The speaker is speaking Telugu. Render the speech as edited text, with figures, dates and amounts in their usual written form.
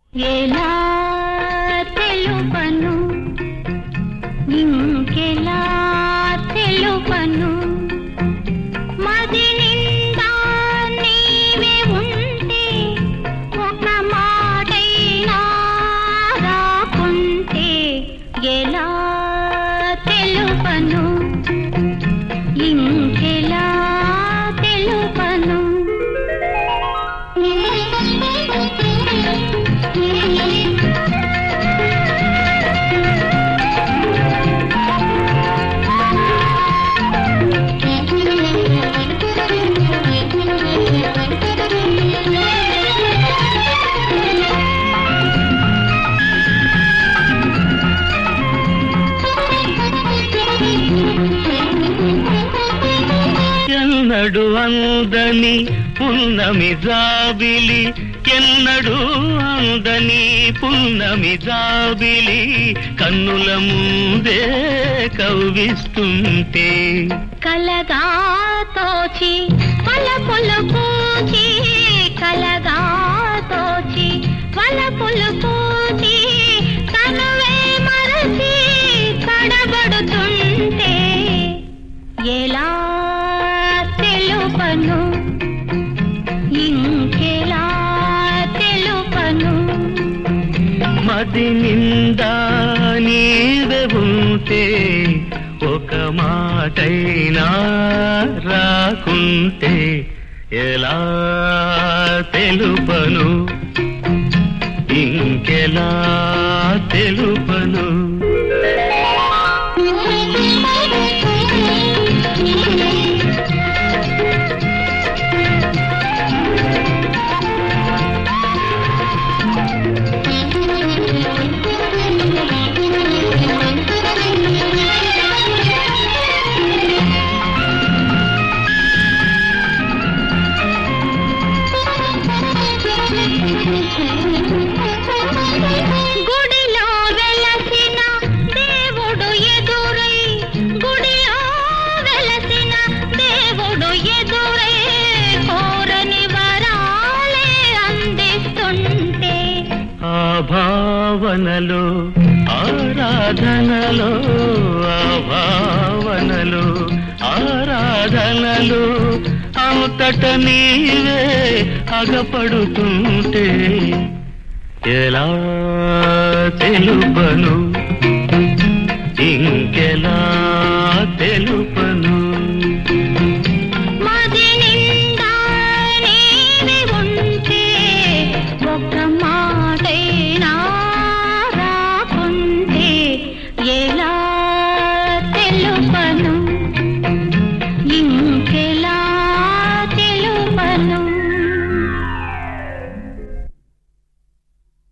ఎలా తెలుపను ఇంకెలా తెలుపను మది నిండా నీవే ఉంటే ఒక మాటైనా రాకుంటే ఎలా తెలుపను ఇంకెలా తెలుపను ఎన్నడు అందని పున్నమి జాబిలి ఎన్నడు అందని పున్నమి జాబిలి కన్నుల ముందే కవ్విస్తుంటే కలగా తోచి పలపులు పూచి కలగా తోచి పలపులు పూచి తనువే మరచి తడబడుతుంటే ఎలా తెలుపను ఇంకెలా తెలుపను మది నిండా నీవే ఉంటే ఒక మాటైనా రాకుంటే ఎలా తెలుపను ఇంకెలా తెలుపను గుడిలో వెలసిన దేవుడు ఎదురై గుడిలో వెలసిన దేవుడు ఎదురై కోరని వరాలే అందిస్తుంటే ఆ భావనలో ఆరాధనలో ఆ భావనలో ఆరాధనలో అంతట నీవే అగపడుతుంటే ఎలా తెలుపను